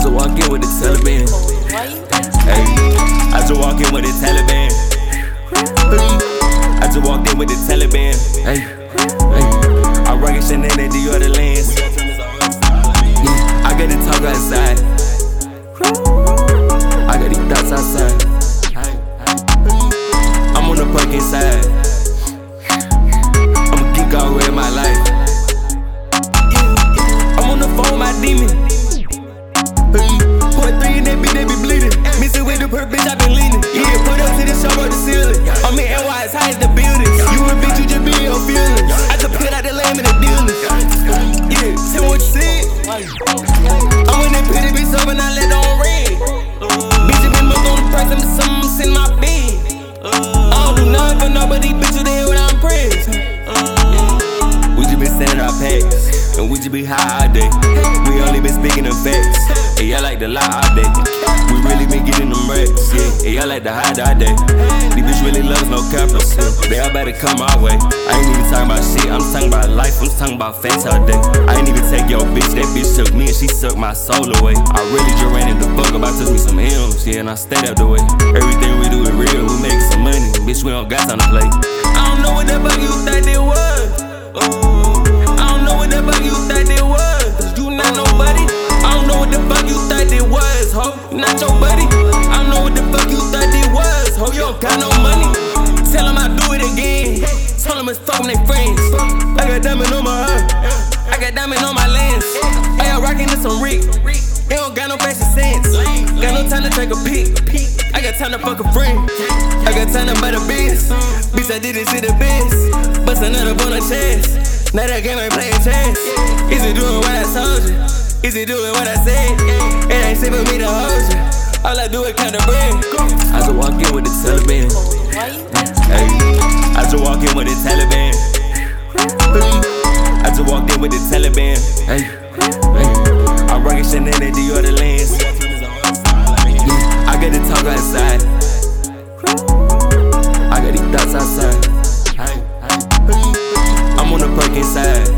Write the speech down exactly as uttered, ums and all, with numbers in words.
just walk in with the Taliban. Hey, I just walk in with the Taliban. I just walked in with the Taliban. Hey, hey, I rock it Chanel and Dior the lens. Yeah, I got the talk outside. I got these thoughts outside. I'm on the perk inside. I'm a geek all in my life. I'm on the phone with my demon. Point three and that bitch, they be bleeding. Missing with the perk, bitch, I been leaning. Yeah, put up to the show on the ceiling. I'm in N Y as high as the building. You a bitch, you just be in your feelings. I just put out the lamb in the dealers. Yeah, tell me what you said. I'm in that pretty bitch up and I let on red. Bitch, you been moved on the price, I'm something, I'm in my bed. I don't do nothing for nobody, bitch, you there when I'm pressed. We just been sending our packs, and we just be high all day. We only been speaking them facts, and y'all like to lie all day. We really been getting them racks, yeah, and y'all like to hide all day. These bitch really loves no cappers, yeah. They all better come our way. I ain't even talking about shit, I'm talking about life, I'm talking about facts all day. I ain't even take your bitch, that bitch took me and she sucked my soul away. I really just ran into fuck about touch me some M's, yeah, and I stayed out the way. Everything we do is real, we make some money, bitch, we don't got time to play. I don't know what the fuck you think it was. Ooh, I don't know what the fuck you think it was. Cause you not nobody. I don't know what the fuck you think it was, ho. You not your buddy. I don't know what the fuck you think it was, ho. You don't got no money. Tell them I do it again. Tell them it's fuck with they friends. I got diamond on my heart. I got diamond on my lens. I got rockin' to some Rick. They don't got no fashion sense. Got no time to take a peek. I got time to fuck a friend. I got time to buy the biz. Bitch, I did this shit the best. Bust another on the chest. Now that game ain't playing chess. Is it doing what I told you? Is it doing what I said? It ain't safe for me to hold you. All I do is count the bread. I just walk in with the Taliban. Hey, I just walk in with the Taliban. I just walked in with the Taliban. Hey, hey, I rock it Chanel and Dior the lens. Yeah, I got the talk outside. I got these thoughts outside. I'm on the perk inside.